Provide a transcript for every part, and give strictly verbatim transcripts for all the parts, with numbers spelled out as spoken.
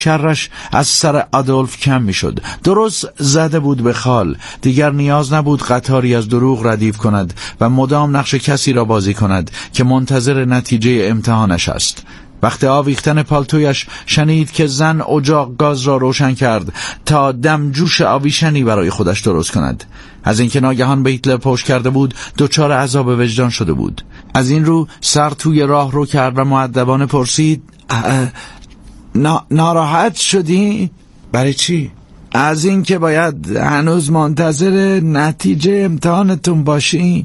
شرش از سر آدولف کم می شد. درست زده بود به خال. دیگر نیاز نبود قطاری از دروغ ردیف کند و مدام نقش کسی را بازی کند که منتظر نتیجه امتحانش است. وقت آویختن پالتویش شنید که زن اجاق گاز را روشن کرد تا دمجوش آویشنی برای خودش درست کند. از اینکه ناگهان به هیتلر پشت کرده بود دچار عذاب وجدان شده بود. از این رو سر توی راه رو کرد و مؤدبانه پرسید: نا... ناراحت شدی؟ برای چی؟ از این که باید هنوز منتظر نتیجه امتحانتون باشی؟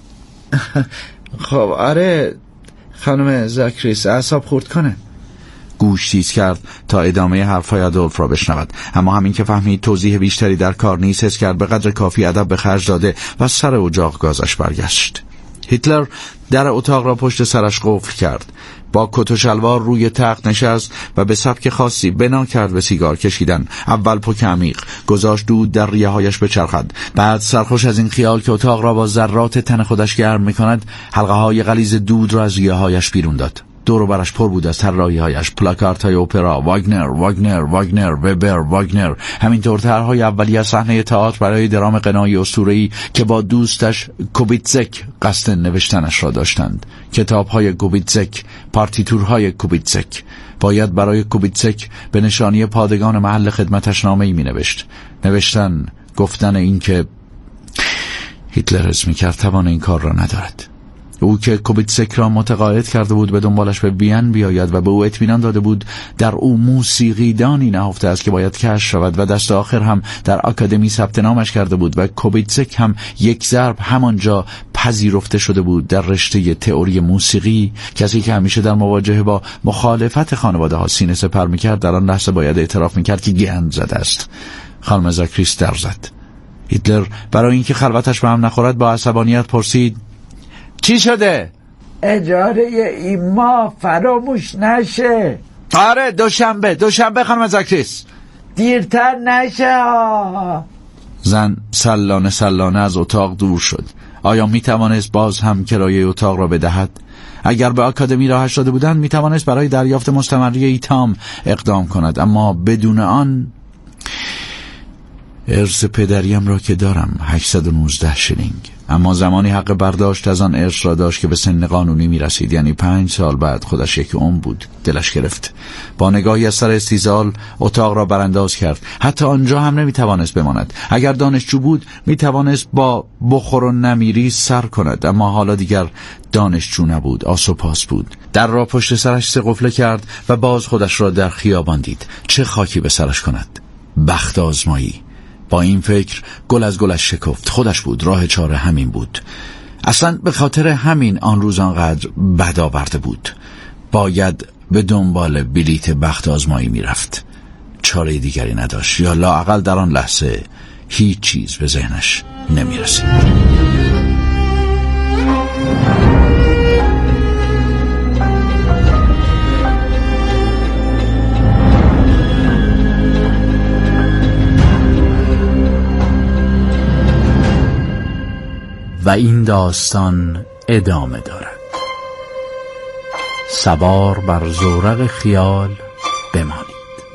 خب آره خانم زاکریس، اعصاب خورد کنه. گوش تیز کرد تا ادامه حرفای آدولف را بشنود، اما همین که فهمید توضیح بیشتری در کار نیست، حس کرد به قدر کافی ادب به خرج داده و سر اجاق گازش برگشت. هیتلر در اتاق را پشت سرش قفل کرد. با کت و شلوار روی تخت نشست و به سبک خاصی بنا کرد به سیگار کشیدن. اول پک عمیق گذاشت دود در ریه هایش بچرخد. بعد سرخوش از این خیال که اتاق را با ذرات تن خودش گرم می‌کند، حلقه های غلیظ دود را از ریه هایش بیرون داد. دور و برش پر بود از طراحی هایش، پلاکارت های اپرا، واگنر، واگنر، واگنر، وبر، واگنر، همینطور طرح‌های اولیه از صحنه تئاتر برای درام غنایی اسطوره‌ای که با دوستش کوبیتزک قصد نوشتنش را داشتند. کتاب‌های کوبیتزک، پارتیتورهای کوبیتزک. باید برای کوبیتزک به نشانی پادگان محل خدمتش نامه‌ای می‌نوشت. نوشتن، گفتن این که هیتلر حس می‌کرد توان این کار را ندارد. او که کوبیتزک را متقاعد کرده بود به دنبالش به وین بیاید و به او اطمینان داده بود در او موسیقی دانی نهفته است که باید کشف شود و دست آخر هم در آکادمی ثبت نامش کرده بود و کوبیتزک هم یک ضرب همانجا پذیرفته شده بود در رشته تئوری موسیقی. کسی که همیشه در مواجهه با مخالفت خانواده ها سینه سپر میکرد در آن لحظه باید اعتراف میکرد که گند زده است. خانم زاکریس در زد. هیتلر برای اینکه خلوتش به هم نخورد با عصبانیت پرسید: چی شده؟ اجاره این ماه فراموش نشه. آره دوشنبه دوشنبه خانم زاکریس. دیرتر نشه. زن سلانه سلانه از اتاق دور شد. آیا می توانست باز هم کرایه اتاق را بدهد؟ اگر به آکادمی راهش داده بودند می توانست برای دریافت مستمری ایتام اقدام کند، اما بدون آن ارث پدریم را که دارم هشتصد و نوزده شلینگ، اما زمانی حق برداشت از آن ارث را داشت که به سن قانونی می رسید، یعنی پنج سال بعد. خودش یک عمر بود. دلش گرفت. با نگاهی از سر استیزال اتاق را برانداز کرد. حتی آنجا هم نمی توانست بماند. اگر دانشجو بود می توانست با بخور و نمیری سر کند، اما حالا دیگر دانشجو نبود، آسوپاس بود. در را پشت سرش سه قفله کرد و باز خودش را در خیابان دید. چه خاکی به سرش کند؟ بخت آزمایی. با این فکر گل از گلش شکفت. خودش بود. راه چاره همین بود. اصلا به خاطر همین آن روز آنقدر بد آورده بود. باید به دنبال بلیت بخت آزمایی می رفت. چاره دیگری نداشت، یا لااقل در آن لحظه هیچ چیز به ذهنش نمی رسید. و این داستان ادامه دارد. سوار بر زورق خیال بمانید.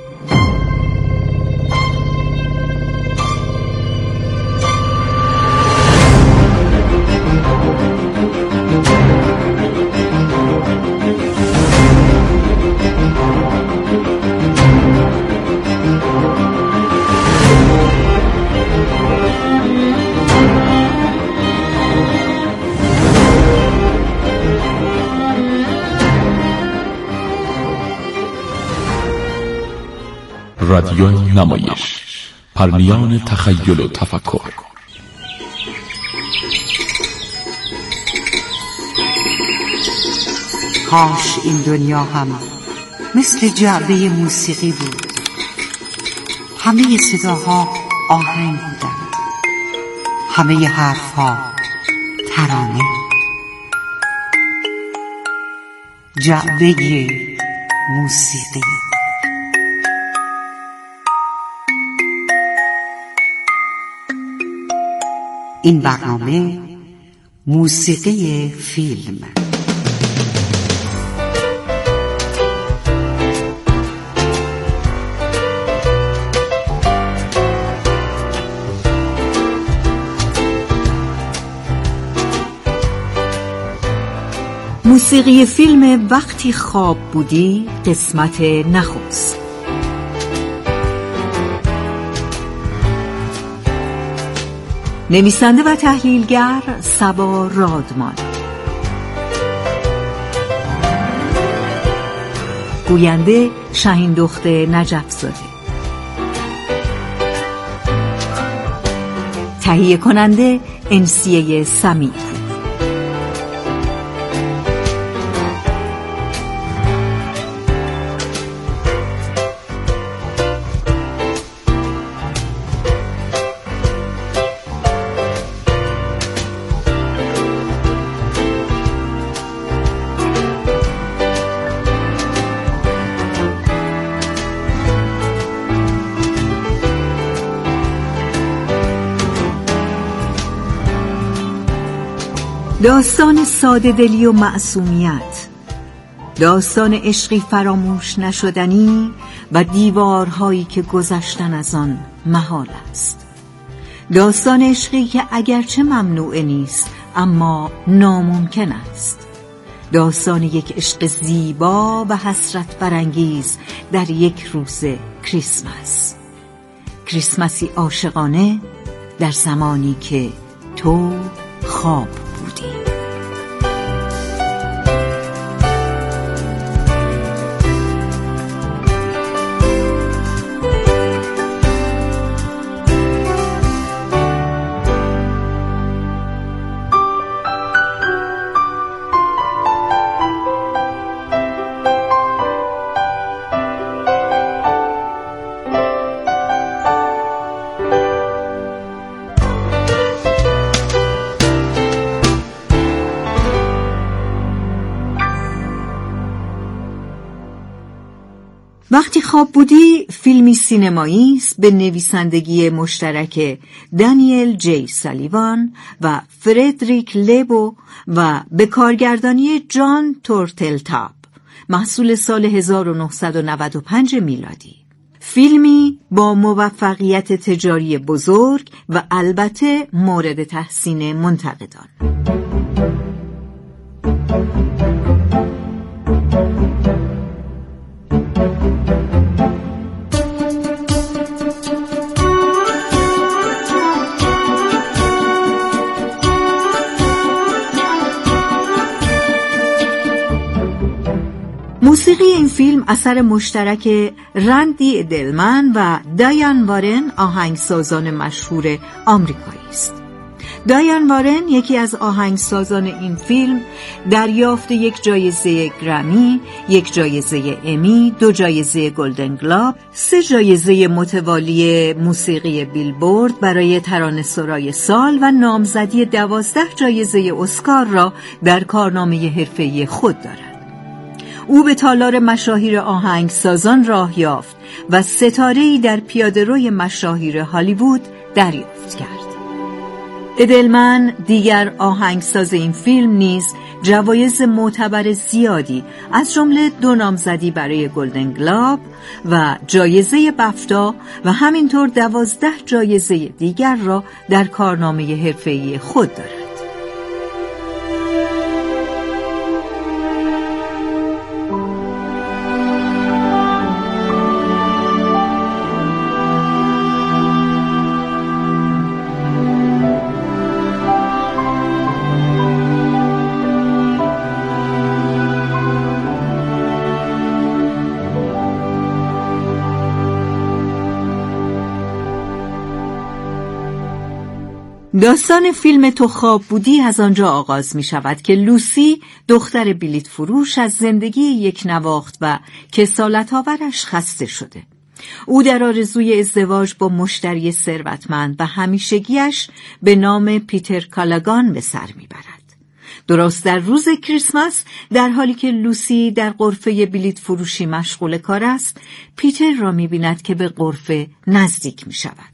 رادیو نمایش، پرنیان تخیل و تفکر. کاش این دنیا هم مثل جعبه موسیقی بود. همه صداها آهنگ بودند، همه حرفها ترانه. جعبه موسیقی. این برنامه موسیقی فیلم. موسیقی فیلم وقتی خواب بودی قسمت نخست. نویسنده و تحلیلگر صبا رادمان، گوینده شاهین دخت نجف زاده، تهیه کننده انسیه سمیع. داستان ساده دلی و معصومیت، داستان عشقی فراموش نشدنی و دیوارهایی که گذشتن از آن محال است. داستان عشقی که اگرچه ممنوع نیست اما ناممکن است. داستان یک عشق زیبا و حسرت برانگیز در یک روز کریسمس. کریسمسی عاشقانه در زمانی که تو خواب بودی. وقتی خواب بودی فیلمی سینمایی است به نویسندگی مشترک دانیل جی سالیوان و فردریک لیبو و به کارگردانی جان تورتلتاپ، محصول سال هزار و نهصد و نود و پنج میلادی. فیلمی با موفقیت تجاری بزرگ و البته مورد تحسین منتقدان. موسیقی این فیلم اثر مشترک رندی ادلمن و دایان وارن، آهنگسازان مشهور آمریکایی است. دایان وارن یکی از آهنگسازان این فیلم، دریافت یک جایزه گرمی، یک جایزه امی، دو جایزه گلدن گلوب، سه جایزه متوالی موسیقی بیلبورد برای ترانه‌سرای سال و نامزدی دوازده جایزه اسکار را در کارنامه حرفه‌ای خود دارد. او به تالار مشاهیر آهنگسازان راه یافت و ستاره‌ای در پیاده‌روی مشاهیر هالیوود دریافت کرد. ادلمن، دیگر آهنگساز این فیلم، نیز جوایز معتبر زیادی از جمله دو نامزدی برای گلدن گلوب و جایزه بفتا و همینطور دوازده جایزه دیگر را در کارنامه حرفه‌ای خود دارد. داستان فیلم تو خواب بودی از آنجا آغاز می شود که لوسی، دختر بلیط فروش، از زندگی یک نواخت و کسالت‌آورش خسته شده. او در آرزوی ازدواج با مشتری ثروتمند و همیشگیش به نام پیتر کالاگان به سر می برد. درست در روز کریسمس، در حالی که لوسی در غرفه بلیط فروشی مشغول کار است، پیتر را می بیند که به غرفه نزدیک می شود.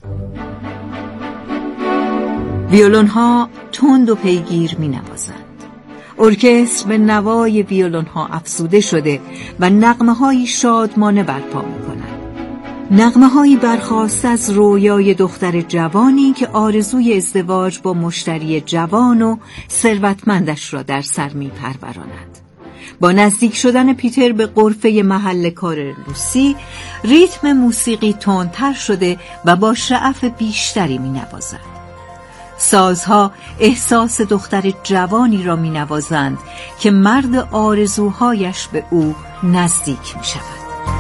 ویولون ها تند و پیگیر می نوازند. ارکستر به نوای ویولون ها افزوده شده و نغمه های شادمانه برپا می کنند. نغمه هایی برخاست از رویای دختر جوانی که آرزوی ازدواج با مشتری جوان و ثروتمندش را در سر می پروراند. با نزدیک شدن پیتر به غرفه محل کار لوسی، ریتم موسیقی تندتر شده و با شعف بیشتری می نوازد. سازها احساس دختر جوانی را می نوازند که مرد آرزوهایش به او نزدیک می شود.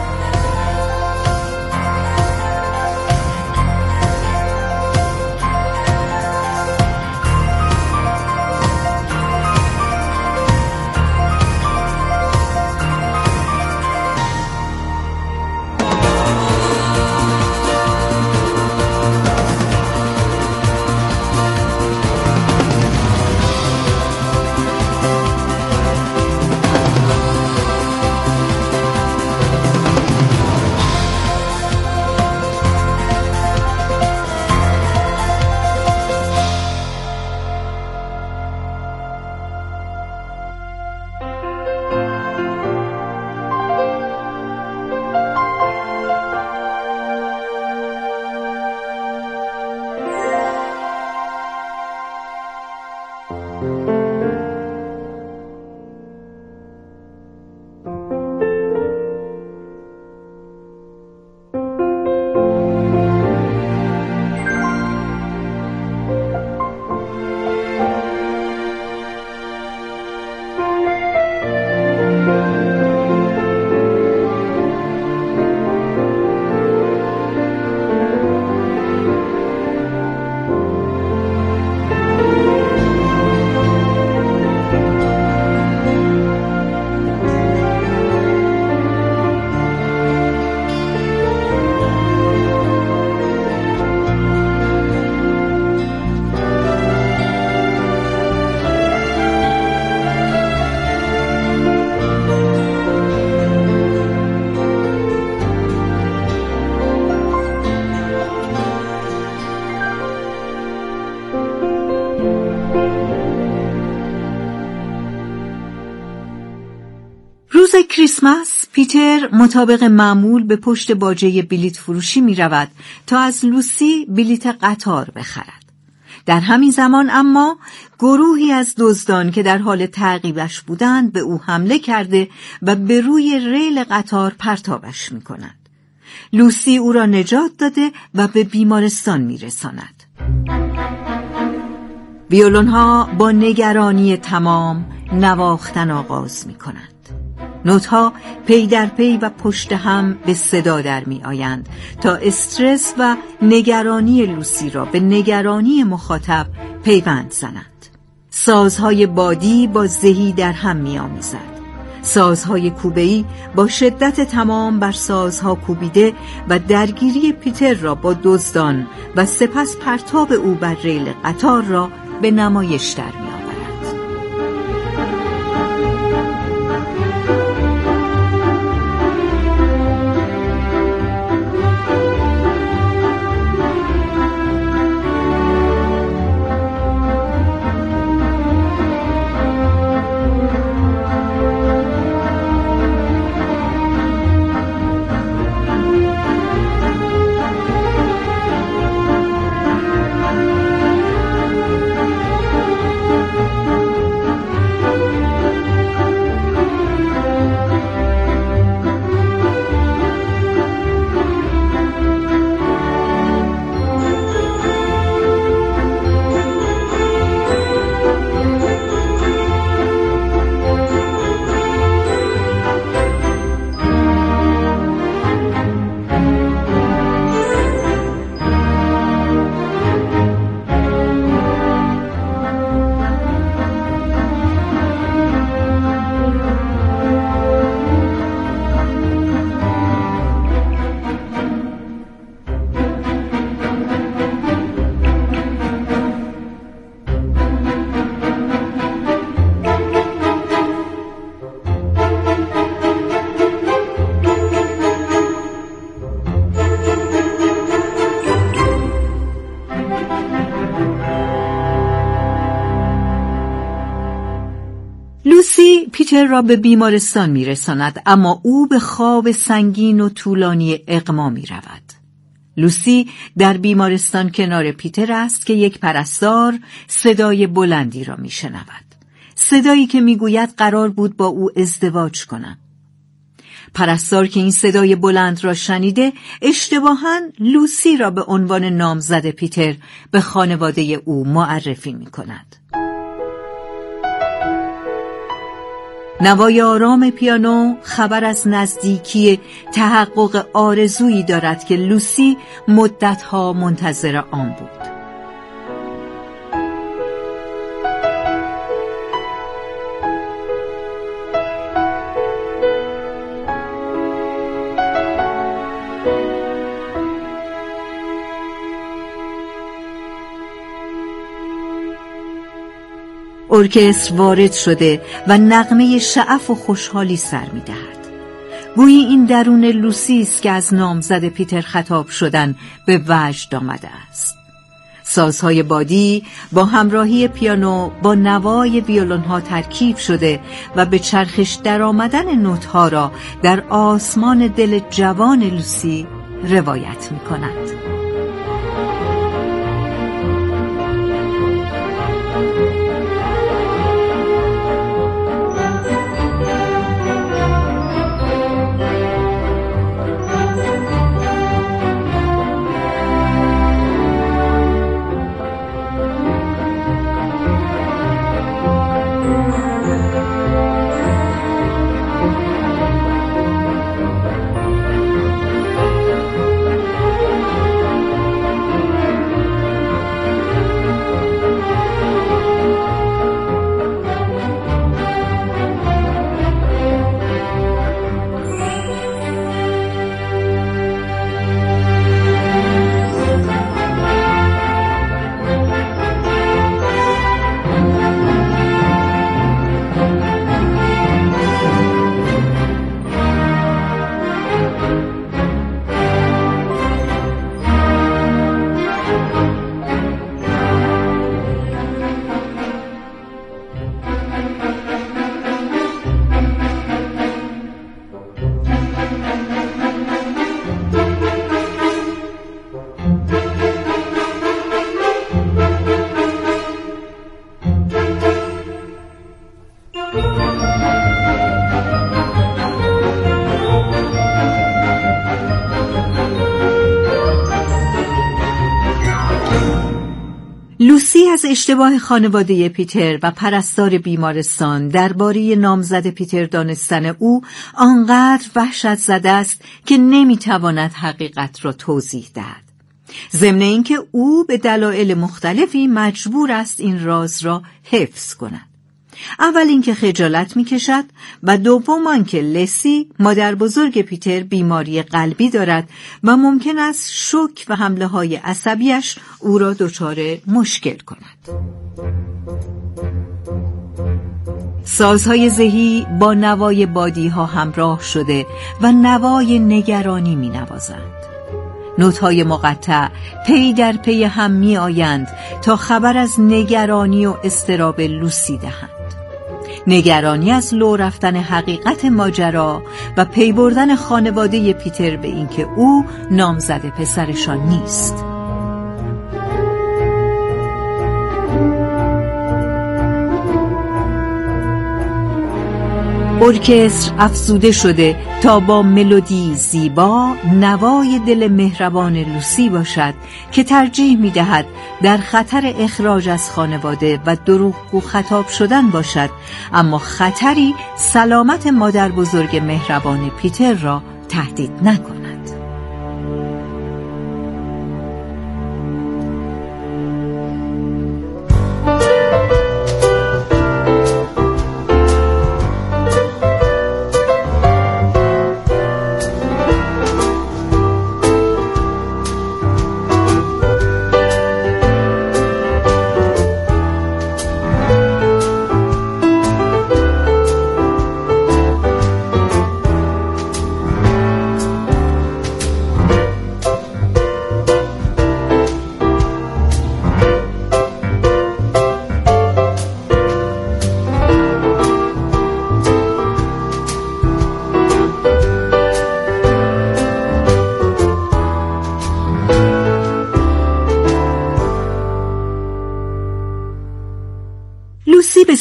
روز کریسمس پیتر مطابق معمول به پشت باجه بلیط فروشی می رود تا از لوسی بلیط قطار بخرد. در همین زمان اما گروهی از دزدان که در حال تعقیبش بودند به او حمله کرده و به روی ریل قطار پرتابش می کنند. لوسی او را نجات داده و به بیمارستان می رساند. ویولون ها با نگرانی تمام نواختن آغاز می کنند. نوت ها پی در پی و پشت هم به صدا در می آیند تا استرس و نگرانی لوسی را به نگرانی مخاطب پیوند زنند. سازهای بادی با زهی در هم می آمیزد. سازهای کوبه‌ای با شدت تمام بر سازها کوبیده و درگیری پیتر را با دزدان و سپس پرتاب او بر ریل قطار را به نمایش در می آورد. لوسی پیتر را به بیمارستان می رساند، اما او به خواب سنگین و طولانی اغما می رود. لوسی در بیمارستان کنار پیتر است که یک پرستار صدای بلندی را می شنود. صدایی که میگوید قرار بود با او ازدواج کنم. پرستار که این صدای بلند را شنیده اشتباهاً لوسی را به عنوان نامزد پیتر به خانواده او معرفی می کند. نوای آرام پیانو خبر از نزدیکی تحقق آرزویی دارد که لوسی مدتها منتظر آن بود. ارکستر وارد شده و نغمه شعف و خوشحالی سر می دهد. گویی این درون لوسی است که از نامزد پیتر خطاب شدن به وجد آمده است. سازهای بادی با همراهی پیانو با نوای ویولن‌ها ترکیب شده و به چرخش در آمدن نوت‌ها را در آسمان دل جوان لوسی روایت می کند. لوسی از اشتباه خانواده پیتر و پرستار بیمارستان درباره نامزد پیتر دانستن او آنقدر وحشت زده است که نمیتواند حقیقت را توضیح دهد. ضمن اینکه او به دلایل مختلفی مجبور است این راز را حفظ کند. اول اینکه خجالت میکشد و دوم آنکه لسی مادر بزرگ پیتر بیماری قلبی دارد و ممکن است شوک و حمله های عصبیش او را دچار مشکل کند. سازهای زهی با نوای بادی ها همراه شده و نوای نگرانی می نوازند. نوت‌های مقطع پی در پی هم می آیند تا خبر از نگرانی و اضطراب لوسی دهند. نگرانی از لو رفتن حقیقت ماجرا و پی بردن خانواده پیتر به اینکه او نامزد پسرشان نیست. ارکستر افزوده شده تا با ملودی زیبا نوای دل مهربان لوسی باشد که ترجیح می‌دهد در خطر اخراج از خانواده و دروغگو خطاب شدن باشد، اما خطری سلامت مادر بزرگ مهربان پیتر را تهدید نکند.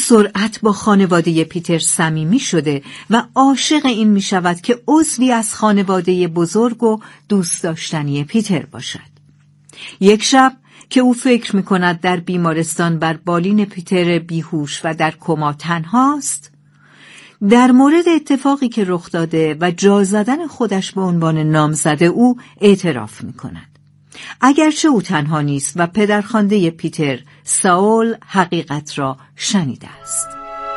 سرعت با خانواده پیتر صمیمی شده و عاشق این می شود که عضوی از خانواده بزرگ و دوست داشتنی پیتر باشد. یک شب که او فکر می کند در بیمارستان بر بالین پیتر بیهوش و در کما تنهاست، در مورد اتفاقی که رخ داده و جا زدن خودش به عنوان نامزد او اعتراف می کند. اگرچه او تنها نیست و پدرخوانده پیتر، ساول، حقیقت را شنیده است.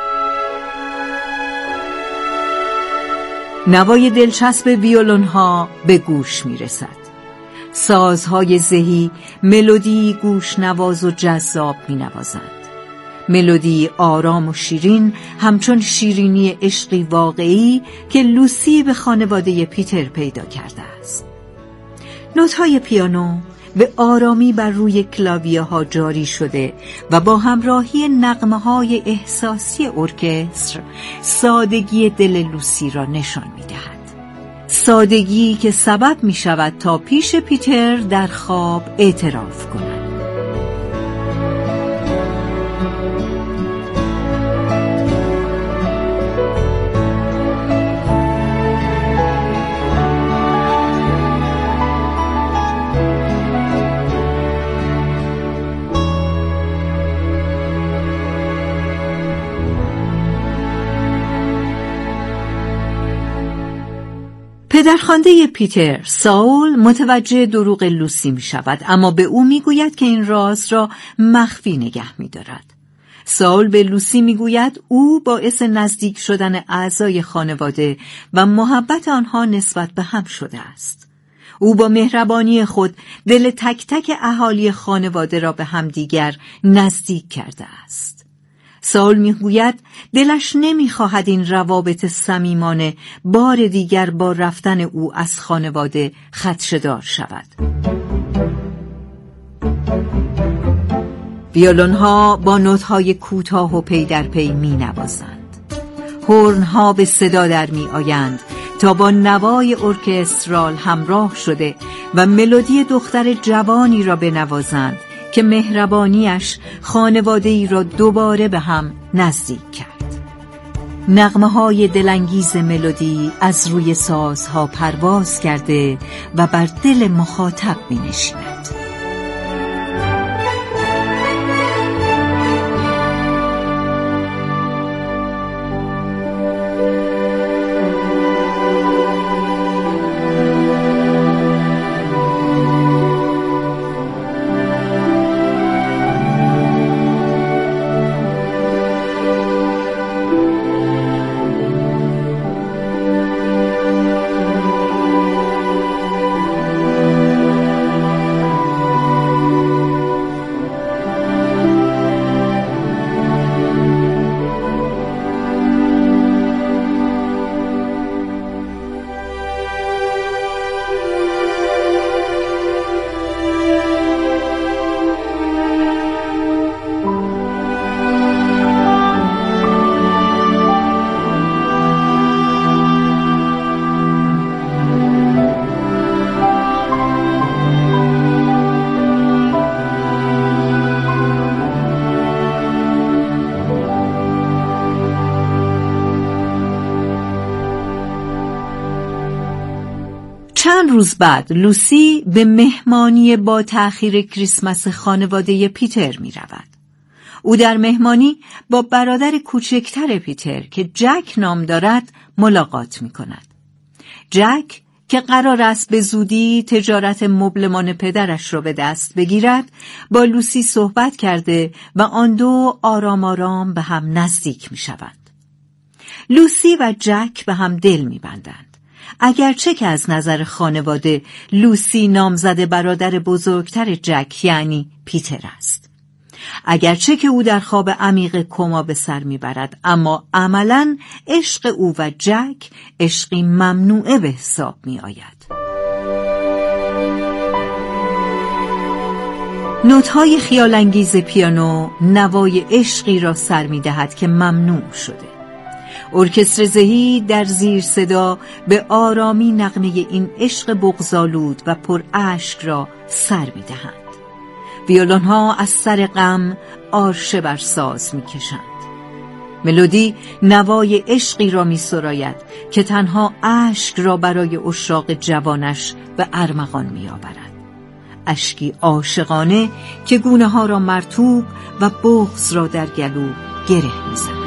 نوای دلچسب ویولون ها به گوش می رسد. سازهای زهی ملودی گوش نواز و جذاب می نوازند. ملودی آرام و شیرین، همچون شیرینی عشقی واقعی که لوسی به خانواده پیتر پیدا کرده است. نوت‌های پیانو به آرامی بر روی کلاویه ها جاری شده و با همراهی نغمه‌های احساسی ارکستر سادگی دل لوسی را نشان می‌دهد. سادگی که سبب می‌شود تا پیش پیتر در خواب اعتراف کند. پدرخوانده پیتر، ساول، متوجه دروغ لوسی می شود، اما به او می گوید که این راز را مخفی نگه می دارد. ساول به لوسی می گوید او باعث نزدیک شدن اعضای خانواده و محبت آنها نسبت به هم شده است. او با مهربانی خود دل تک تک اهالی خانواده را به همدیگر نزدیک کرده است. ساول میگوید دلش نمیخواهد این روابط صمیمانه بار دیگر با رفتن او از خانواده خدشه‌دار شود. ویولون‌ها با نوت‌های کوتاه و پی در پی می‌نوازند. هورن‌ها به صدا در می‌آیند تا با نوای ارکسترال همراه شده و ملودی دختر جوانی را بنوازند که مهربانیش خانواده‌ای را دوباره به هم نزدیک کرد. نغمه‌های دلانگیز ملودی از روی سازها پرواز کرده و بر دل مخاطب می‌نشیند. چند روز بعد لوسی به مهمانی با تأخیر کریسمس خانواده پیتر می رود. او در مهمانی با برادر کوچکتر پیتر که جک نام دارد ملاقات می کند. جک که قرار است به زودی تجارت مبلمان پدرش را به دست بگیرد، با لوسی صحبت کرده و آن دو آرام آرام به هم نزدیک می شوند. لوسی و جک به هم دل می بندند. اگرچه که از نظر خانواده لوسی نامزد برادر بزرگتر جک یعنی پیتر است. اگرچه که او در خواب عمیق کما به سر میبرد، اما عملاً عشق او و جک عشقی ممنوعه به حساب می آید. نوت‌های خیال‌انگیز پیانو نوای عشقی را سر می‌دهد که ممنوع شده. ارکستر زهی در زیر صدا به آرامی نغمه این عشق بغض‌آلود و پر اشک را سر می‌دهند. ویولون‌ها از سر غم آرشه بر ساز می‌کشند. ملودی نوای عشقی را می سراید که تنها اشک را برای عشاق جوانش به ارمغان می آورد. اشکی عاشقانه که گونه ها را مرطوب و بغض را در گلو گره می زند.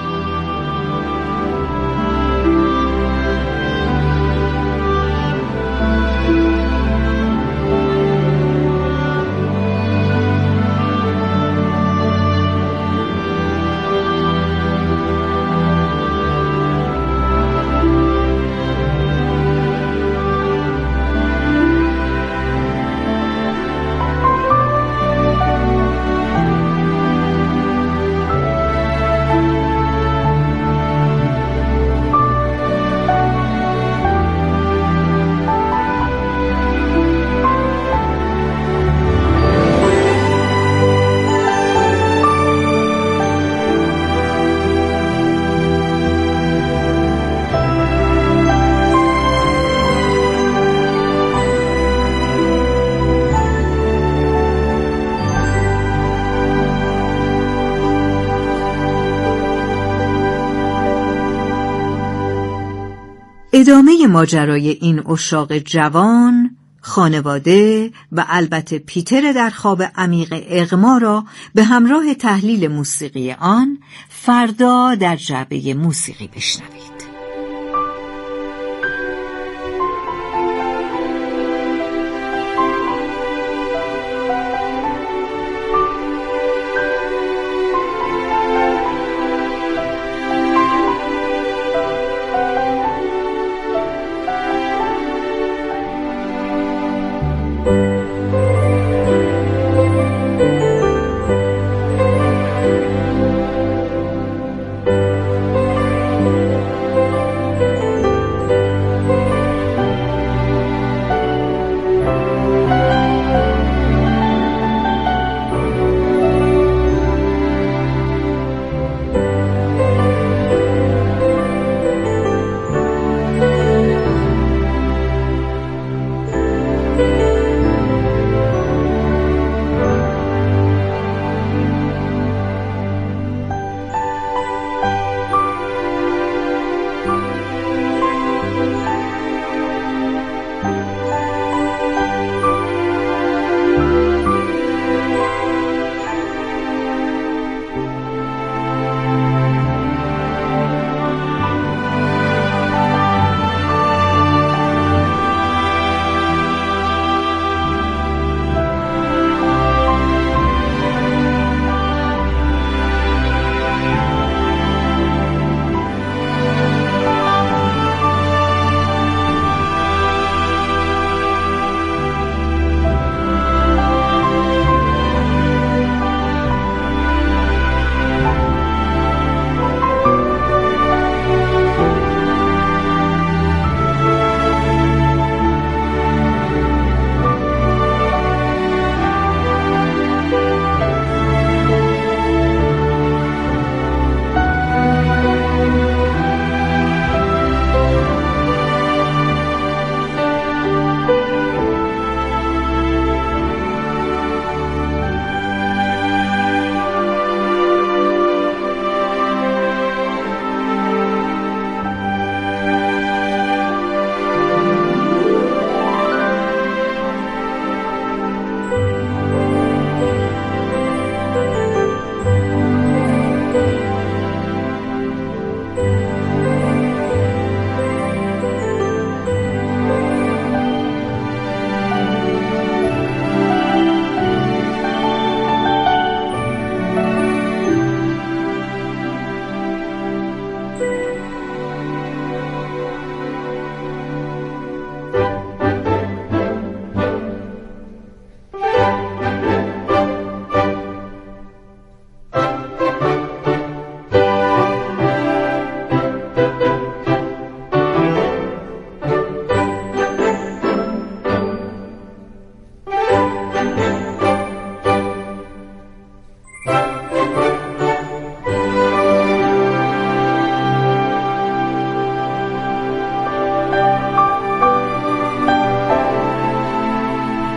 ادامه ماجرای این عشاق جوان، خانواده و البته پیتر در خواب عمیق اغما را به همراه تحلیل موسیقی آن فردا در جعبه موسیقی بشنوید. thank you